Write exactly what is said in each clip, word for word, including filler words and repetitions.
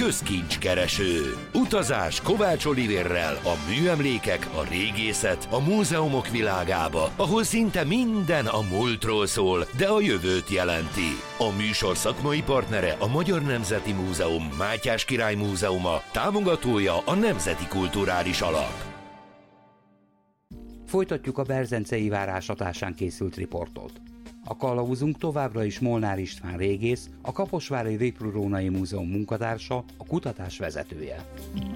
közkincskereső. Utazás Kovács Olivérrel a műemlékek, a régészet, a múzeumok világába, ahol szinte minden a múltról szól, de a jövőt jelenti. A műsor szakmai partnere a Magyar Nemzeti Múzeum, Mátyás Király Múzeuma, támogatója a Nemzeti Kulturális Alap. Folytatjuk a berzencei várásatásán készült riportot. A kalauzunk továbbra is Molnár István régész, a Kaposvári Réprúrónai Múzeum munkatársa, a kutatás vezetője.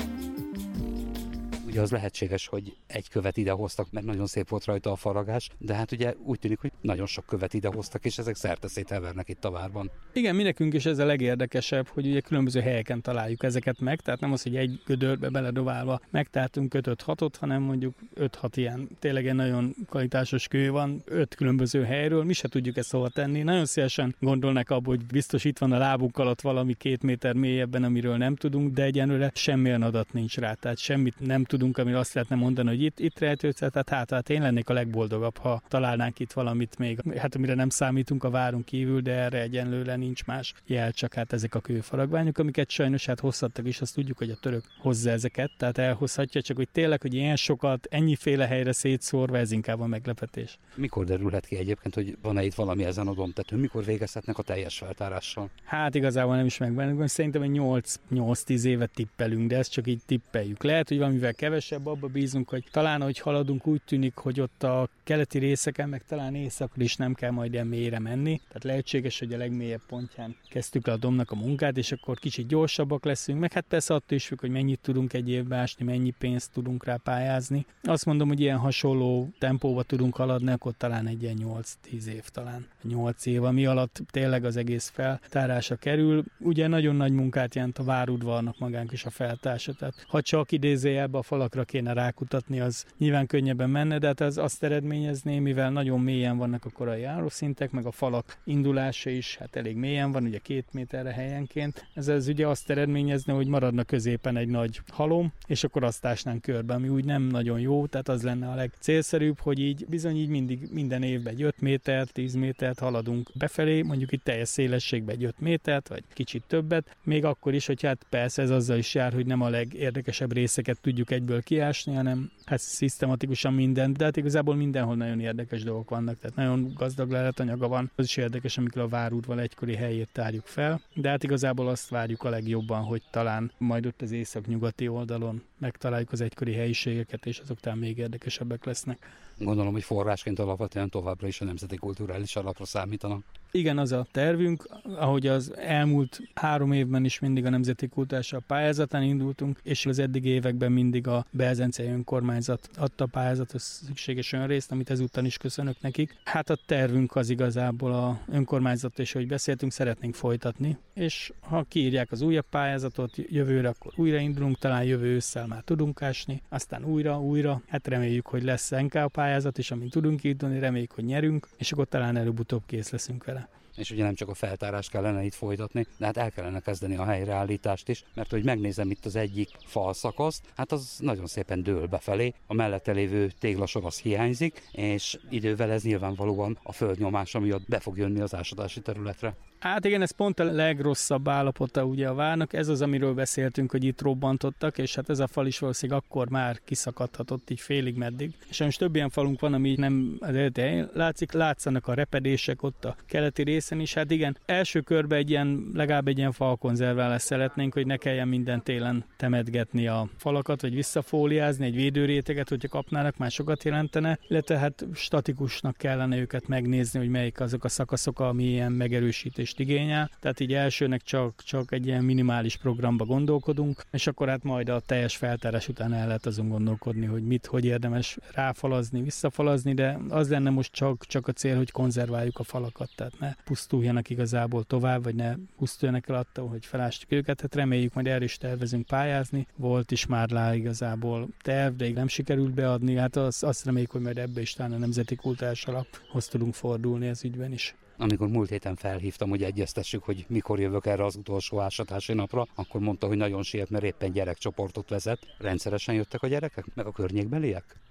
Ugye az lehetséges, hogy egy követ idehoztak, mert nagyon szép volt rajta a faragás, de hát ugye úgy tűnik, hogy nagyon sok követ idehoztak, és ezek szerteszét elvernek itt a várban. Igen, mi nekünk is ez a legérdekesebb, hogy ugye különböző helyeken találjuk ezeket meg, tehát nem az, hogy egy gödörbe beledobálva megtáltunk öt-hatot, hanem mondjuk öt-hat ilyen tényleg egy nagyon kvalitásos kő van, öt különböző helyről, mi se tudjuk ezt hova tenni. Nagyon szívesen gondolnak abba, hogy biztos itt van a lábunk alatt valami két méter mélyebben, amiről nem tudunk, de egyenlőre semmilyen adat nincs rá, tehát semmit nem tudunk, amire azt lehetne mondani, hogy itt, itt rejtődik, tehát hát, hát én lennék a legboldogabb, ha találnánk itt valamit még, hát amire nem számítunk a váron kívül, de erre egyenlőre nincs más jel, csak hát ezek a kőfaragványok, amiket sajnos hát hozhattak is, azt tudjuk, hogy a török hozza ezeket, tehát elhozhatja, csak hogy tényleg, hogy ilyen sokat, ennyiféle helyre szétszórva, ez inkább a meglepetés. Mikor derülhet ki egyébként, hogy van-e itt valami ezen a dombtetőn? Mikor végezhetnek a teljes feltárással? Hát igazából nem is meg, szerintem egy nyolc-tíz évet tippelünk, de ezt csak így tippeljük. Lehet, hogy valamivel kevesebb, abba bízunk, hogy talán, hogy haladunk, úgy tűnik, hogy ott a keleti részeken, meg talán északra is nem kell majd ilyen mélyre menni. Tehát lehetséges, hogy a legmélyebb pontján kezdtük le a dombnak a munkát, és akkor kicsit gyorsabbak leszünk, meg hát persze attól is függ, hogy mennyit tudunk egy évbe ásni, mennyi pénzt tudunk rá pályázni. Azt mondom, hogy ilyen hasonló tempóba tudunk haladni, akkor talán egy ilyen nyolc-tíz év talán. nyolc év, ami alatt tényleg az egész feltárása kerül. Ugye nagyon nagy munkát jelent a várudvarnak magánk is a feltárása, tehát ha csak idézőjelben a falakra kéne rákutatni, az nyilván könnyebben menne, de hát az azt eredményezné, mivel nagyon mélyen vannak a korai járószintek, meg a falak indulása is, hát elég mélyen van, ugye két méterre helyenként. Ez az ugye azt eredményezne, hogy maradna középen egy nagy halom, és akkor azt ásnánk körbe, ami úgy nem nagyon jó, tehát az lenne a legcélszerűbb, hogy így bizony így mindig minden évben egy öt métert, tíz métert haladunk befelé, mondjuk itt teljes szélességben egy öt métert, vagy kicsit többet, még akkor is, hogy hát persze ez azzal is jár, hogy nem a legérdekesebb részeket tudjuk egyből kiásni, hanem hát szisztematikusan mindent, de hát igazából mindenhol nagyon érdekes dolgok vannak, tehát nagyon gazdag leletanyaga van. Az is érdekes, amikor a várudvar egykori helyét tárjuk fel, de hát igazából azt várjuk a legjobban, hogy talán majd ott az északnyugati oldalon megtaláljuk az egykori helyiségeket, és azok talán még érdekesebbek lesznek. Gondolom, hogy forrásként alapvetően továbbra is a Nemzeti Kulturális Alapra számítanak. Igen, az a tervünk, ahogy az elmúlt három évben is mindig a Nemzeti Kulturális Alap pályázatán indultunk, és az eddigi években mindig a Belzencei Önkormányzat adta a pályázatos szükséges önrészt, amit ezúttal is köszönök nekik. Hát a tervünk az igazából a önkormányzat, és hogy beszéltünk, szeretnénk folytatni, és ha kiírják az újabb pályázatot jövőre, akkor újra indulunk, talán jövő ősszel már tudunk ásni, aztán újra, újra, hát reméljük, hogy lesz en ká pályázat, és amint tudunk indulni, reméljük, hogy nyerünk, és akkor talán előbb-utóbb kész leszünk vele. És ugye nem csak a feltárást kellene itt folytatni, de hát el kellene kezdeni a helyreállítást is, mert hogy megnézem itt az egyik falszakaszt, hát az nagyon szépen dől befelé, a mellette lévő téglasor az hiányzik, és idővel ez nyilvánvalóan a földnyomása miatt be fog jönni az ásadási területre. Hát igen, ez pont a legrosszabb állapota ugye a várnak, ez az, amiről beszéltünk, hogy itt robbantottak, és hát ez a fal is valószínűleg akkor már kiszakadhatott így félig meddig. És most több ilyen falunk van, ami nem az eredeti helyen látszik, látszanak a repedések ott a keleti részen is. Hát igen, első körben egy ilyen, legalább egy ilyen falkonzerválást szeretnénk, hogy ne kelljen minden télen temetgetni a falakat, vagy visszafóliázni, egy védőréteget, hogyha kapnának, már sokat jelentene, illetve hát statikusnak kellene őket megnézni, hogy melyik azok a szakaszok, ami ilyen megerősítés igényel, tehát így elsőnek csak, csak egy ilyen minimális programba gondolkodunk, és akkor hát majd a teljes feltárás után el lehet azon gondolkodni, hogy mit, hogy érdemes ráfalazni, visszafalazni, de az lenne most csak, csak a cél, hogy konzerváljuk a falakat, tehát ne pusztuljanak igazából tovább, vagy ne pusztuljanak el attól, hogy felástjuk őket, hát reméljük, majd erre is tervezünk pályázni. Volt is már lá igazából terv, de nem sikerült beadni, hát az, azt reméljük, hogy majd ebbe is talán a Nemzeti Kulturális Alaphoz tudunk fordulni ez ügyben is. Amikor múlt héten felhívtam, hogy egyeztessük, hogy mikor jövök erre az utolsó ásatási napra, akkor mondta, hogy nagyon siet, mert éppen gyerekcsoportot vezet. Rendszeresen jöttek a gyerekek, meg a környékbeliek?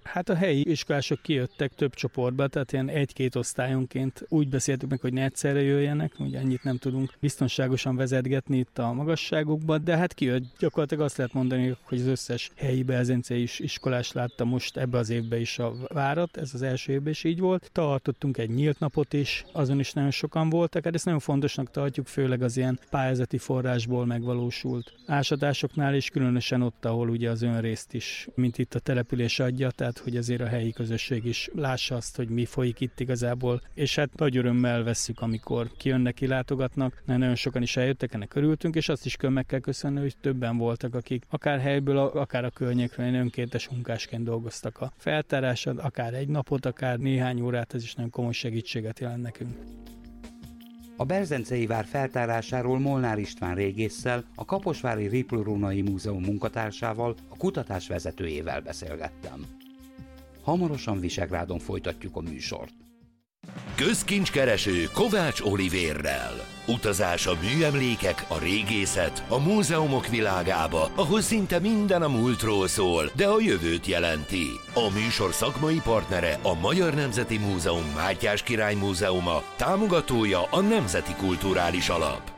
Hát a helyi iskolások kijöttek több csoportba, tehát ilyen egy-két osztályonként úgy beszéltük meg, hogy ne egyszerre jöjjenek, ugye ennyit nem tudunk biztonságosan vezetgetni itt a magasságokba, de hát kijött, gyakorlatilag azt lehet mondani, hogy az összes helyi belzencei is iskolás látta most ebbe az évben is a várat, ez az első évben is így volt. Tartottunk egy nyílt napot is, azon is nagyon sokan voltak, hát ezt nagyon fontosnak tartjuk, főleg az ilyen pályázati forrásból megvalósult ásatásoknál, és különösen ott, ahol ugye az önrészt is, mint itt a település adja, tehát hogy azért a helyi közösség is lássa azt, hogy mi folyik itt igazából, és hát nagy örömmel vesszük, amikor kijönnek, kilátogatnak, nagyon sokan is eljöttek, ennek örültünk, és azt is meg kell köszönni, hogy többen voltak, akik akár helyből, akár a környékről önkéntes munkásként dolgoztak a feltáráson, akár egy napot, akár néhány órát, ez is nagyon komoly segítséget jelent nekünk. A Berzencei vár feltárásáról Molnár István régésszel, a Kaposvári Ripl-Rónai Múzeum munkatársával, a kutatás vezetőjével beszélgettem. Hamarosan Visegrádon folytatjuk a műsort. Közkincskereső Kovács Olivérrel. Utazás a műemlékek, a régészet, a múzeumok világába, ahol szinte minden a múltról szól, de a jövőt jelenti. A műsor szakmai partnere a Magyar Nemzeti Múzeum Mátyás Király Múzeuma, támogatója a Nemzeti Kulturális Alap.